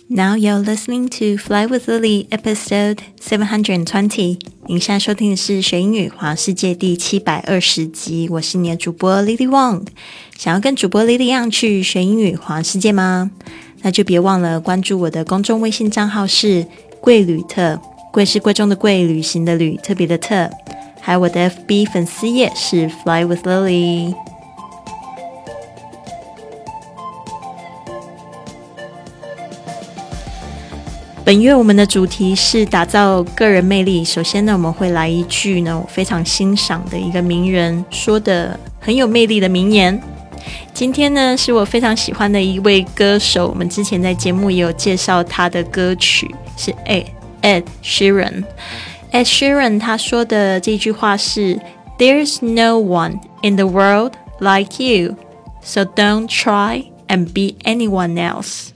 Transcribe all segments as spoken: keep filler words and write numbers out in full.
Now you're listening to Fly with Lily episode seven hundred twenty. 您现在收听的是学英语环游世界第七百二十集，我是你的主播 Lily Wong。想要跟主播 Lily 一样去学英语环游世界吗？那就别忘了关注我的公众微信账号是贵旅特，贵是贵重的贵，旅行的旅，特别的特。还有我的 F B 粉丝页是 Fly with Lily。本月我们的主题是打造个人魅力。首先呢，我们会来一句呢我非常欣赏的一个名人说的很有魅力的名言。今天呢是我非常喜欢的一位歌手，我们之前在节目也有介绍他的歌曲，是 Ed, Ed Sheeran。 Ed Sheeran 他说的这句话是 There's no one in the world like you, so don't try and be anyone else.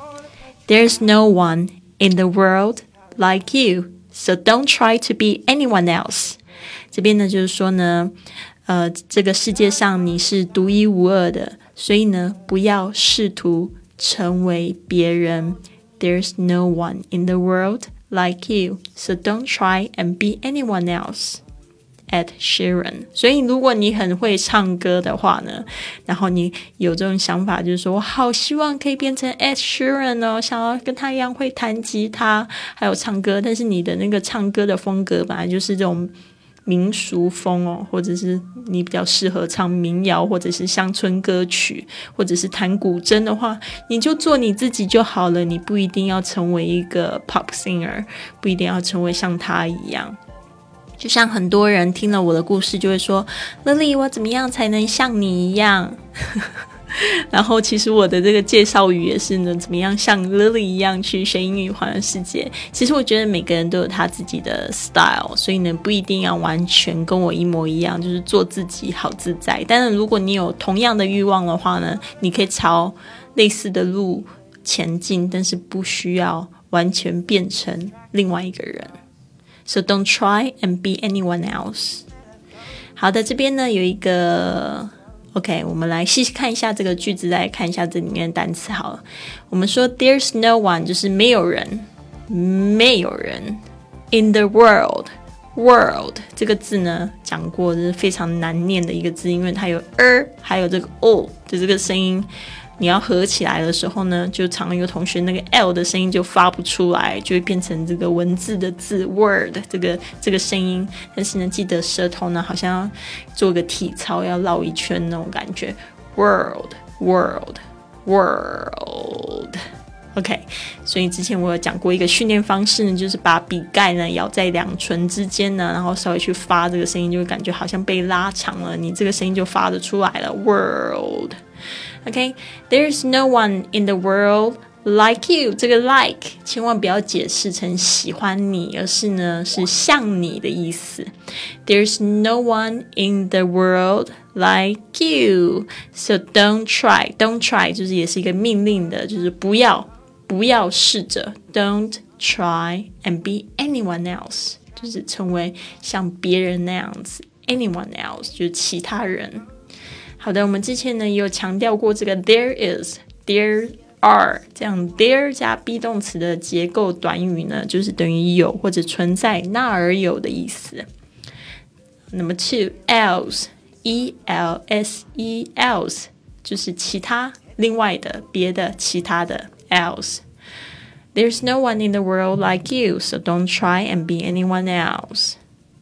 There's no one in the world like you, so don't try to be anyone else. 这边呢就是说呢呃，这个世界上你是独一无二的，所以呢不要试图成为别人。 There's no one in the world like you, so don't try and be anyone else. Ed Sheeran。 所以如果你很会唱歌的话呢，然后你有这种想法，就是说我好希望可以变成 Ed Sheeran 哦，想要跟他一样会弹吉他还有唱歌，但是你的那个唱歌的风格本来就是这种民俗风哦，或者是你比较适合唱民谣或者是乡村歌曲，或者是弹古筝的话，你就做你自己就好了，你不一定要成为一个 pop singer， 不一定要成为像他一样。就像很多人听了我的故事就会说 Lily 我怎么样才能像你一样然后其实我的这个介绍语也是呢，怎么样像 Lily 一样去学英语环游世界。其实我觉得每个人都有他自己的 style， 所以呢不一定要完全跟我一模一样，就是做自己好自在。但是如果你有同样的欲望的话呢，你可以朝类似的路前进，但是不需要完全变成另外一个人。So don't try and be anyone else. 好的，这边呢有一个 OK， 我们来细细看一下这个句子，再来看一下这里面的单词好了。我们说 There's no one 就是没有人，没有人 In the world World 这个字呢讲过是非常难念的一个字，因为它有 er 还有这个 o 的这个声音，你要合起来的时候呢，就常有同学那个 L 的声音就发不出来，就会变成这个文字的字 word 这个这个声音。但是呢，记得舌头呢好像要做个体操，要绕一圈那种感觉。World, world, world. OK， 所以之前我有讲过一个训练方式呢，就是把笔盖呢咬在两唇之间呢，然后稍微去发这个声音，就会感觉好像被拉长了，你这个声音就发得出来了。World。Okay, there's no one in the world like you. 这个 like 千万不要解释成喜欢你，而是呢是像你的意思。There's no one in the world like you. So don't try. Don't try 就是也是一个命令的，就是不要不要试着。Don't try and be anyone else 就是成为像别人那样子。Anyone else 就是其他人。好的，我们之前呢也有强调过这个 there is, there are 这样 there 加 be 动词的结构短语呢，就是等于有或者存在那儿有的意思。那么 two else, E L S E else 就是其他另外的别的其他的 else。 There's no one in the world like you, so don't try and be anyone else。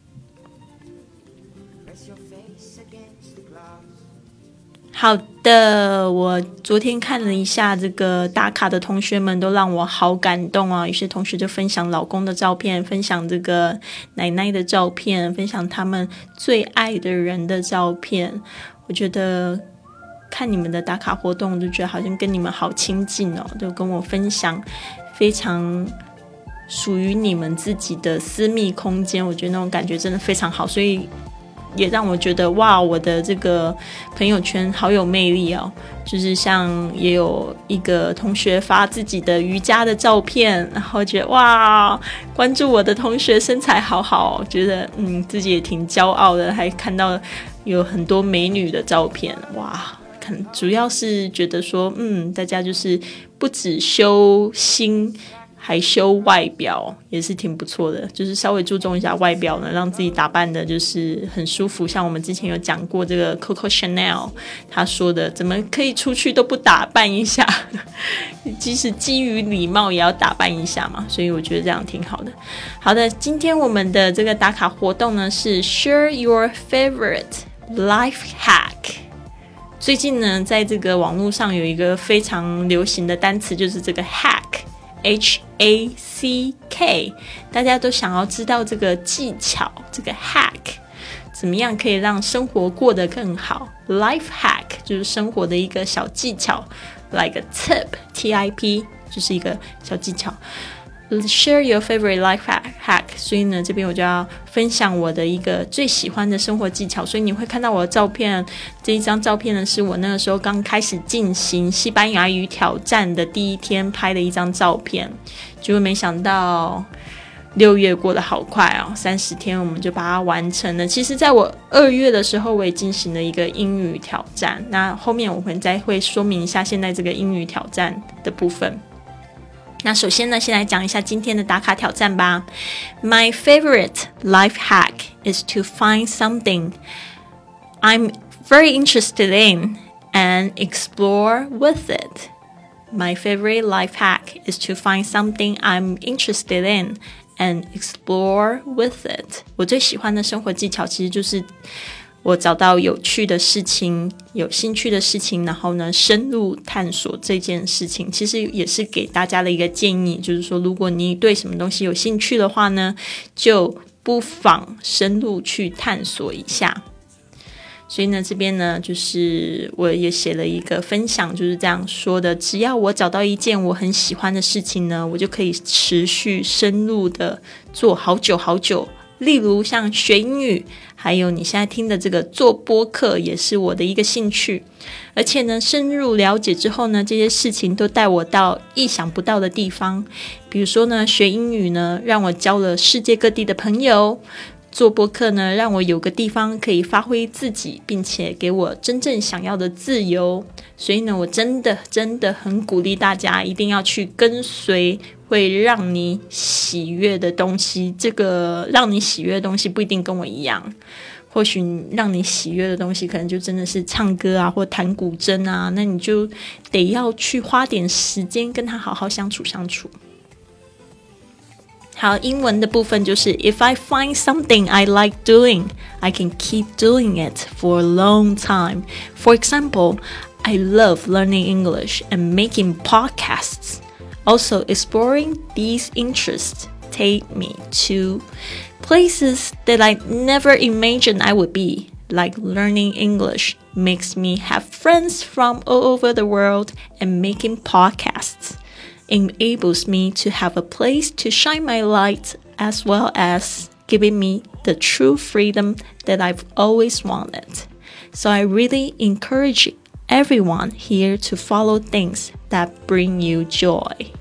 好的，我昨天看了一下这个打卡的同学们都让我好感动啊，有些同学就分享老公的照片，分享这个奶奶的照片，分享他们最爱的人的照片。我觉得看你们的打卡活动，我就觉得好像跟你们好亲近哦，就跟我分享非常属于你们自己的私密空间，我觉得那种感觉真的非常好，所以也让我觉得哇，我的这个朋友圈好有魅力哦。就是像也有一个同学发自己的瑜伽的照片，然后觉得哇，关注我的同学身材好好，觉得嗯自己也挺骄傲的，还看到有很多美女的照片，哇， 可能主要是觉得说，嗯，大家就是不只修心，还修外表，也是挺不错的。就是稍微注重一下外表呢，让自己打扮的就是很舒服。像我们之前有讲过这个 Coco Chanel， 他说的怎么可以出去都不打扮一下，即使基于礼貌也要打扮一下嘛。所以我觉得这样挺好的。好的，今天我们的这个打卡活动呢是 Share your favorite life hack。最近呢，在这个网络上有一个非常流行的单词，就是这个 hack。H A C K， 大家都想要知道这个技巧，这个 hack 怎么样可以让生活过得更好。 Life hack 就是生活的一个小技巧， like a tip T I P 就是一个小技巧。Share your favorite life hack， 所以呢这边我就要分享我的一个最喜欢的生活技巧。所以你会看到我的照片，这一张照片呢是我那个时候刚开始进行西班牙语挑战的第一天拍的一张照片。结果没想到六月过得好快哦，三十天我们就把它完成了。其实在我二月的时候我也进行了一个英语挑战，那后面我们再会说明一下现在这个英语挑战的部分。那首先呢，先来讲一下今天的打卡挑战吧。My favorite life hack is to find something I'm very interested in and explore with it. My favorite life hack is to find something I'm interested in and explore with it. 我最喜欢的生活技巧其实就是我找到有趣的事情，有兴趣的事情，然后呢深入探索这件事情。其实也是给大家的一个建议，就是说如果你对什么东西有兴趣的话呢，就不妨深入去探索一下。所以呢这边呢就是我也写了一个分享，就是这样说的，只要我找到一件我很喜欢的事情呢，我就可以持续深入的做好久好久。例如像学英语，还有你现在听的这个做播客也是我的一个兴趣。而且呢深入了解之后呢，这些事情都带我到意想不到的地方。比如说呢学英语呢让我交了世界各地的朋友，做播客呢让我有个地方可以发挥自己，并且给我真正想要的自由。所以呢我真的真的很鼓励大家一定要去跟随会让你喜悦的东西。这个让你喜悦的东西不一定跟我一样，或许让你喜悦的东西可能就真的是唱歌啊或弹古筝啊，那你就得要去花点时间跟他好好相处相处。好，英文的部分就是 If I find something I like doing, I can keep doing it for a long time. For example, I love learning English and making podcasts. Also, exploring these interests take me to places that I never imagined I would be. Like learning English makes me have friends from all over the world, and making podcasts enables me to have a place to shine my light, as well as giving me the true freedom that I've always wanted. So I really encourage everyone here to follow things that bring you joy.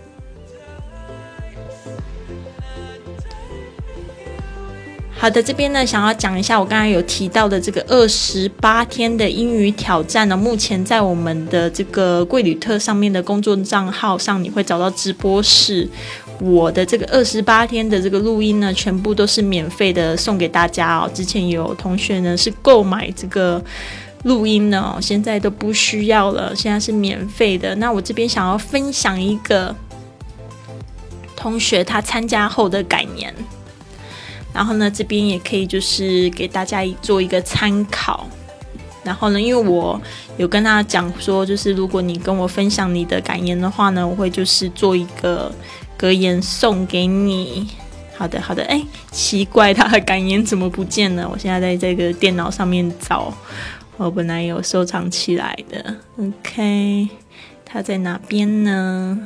好的，这边呢想要讲一下我刚才有提到的这个二十八天的英语挑战呢，目前在我们的这个贵旅特上面的公众账号上你会找到直播室。我的这个二十八天的这个录音呢全部都是免费的送给大家哦。之前有同学呢是购买这个录音呢，现在都不需要了，现在是免费的。那我这边想要分享一个同学他参加后的感言，然后呢这边也可以就是给大家做一个参考。然后呢因为我有跟他讲说，就是如果你跟我分享你的感言的话呢，我会就是做一个格言送给你。好的好的，哎，奇怪，他的感言怎么不见了？我现在在这个电脑上面找，我本来有收藏起来的。 OK， 他在哪边呢？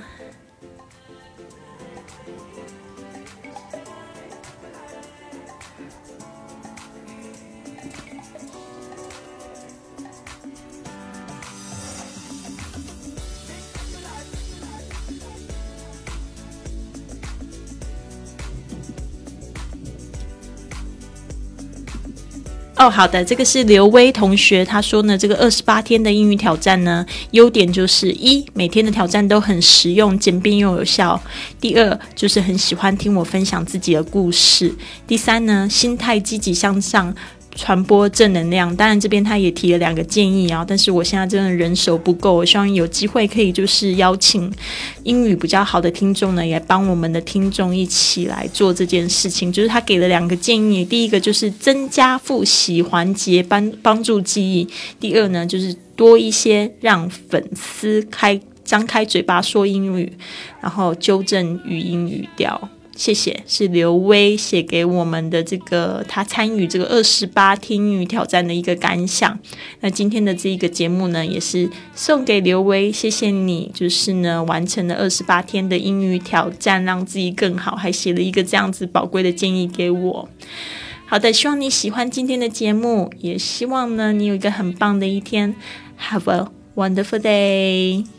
哦，好的，这个是刘威同学，他说呢，这个二十八天的英语挑战呢，优点就是一，每天的挑战都很实用、简便又有效；第二，就是很喜欢听我分享自己的故事；第三呢，心态积极向上，传播正能量。当然这边他也提了两个建议啊，但是我现在真的人手不够，我希望有机会可以就是邀请英语比较好的听众呢，也帮我们的听众一起来做这件事情。就是他给了两个建议，第一个就是增加复习环节，帮帮助记忆；第二呢，就是多一些让粉丝开张开嘴巴说英语，然后纠正语音语调。谢谢，是刘威写给我们的这个他参与这个二十八天英语挑战的一个感想。那今天的这一个节目呢，也是送给刘威，谢谢你，就是呢完成了二十八天的英语挑战，让自己更好，还写了一个这样子宝贵的建议给我。好的，希望你喜欢今天的节目，也希望呢你有一个很棒的一天。Have a wonderful day.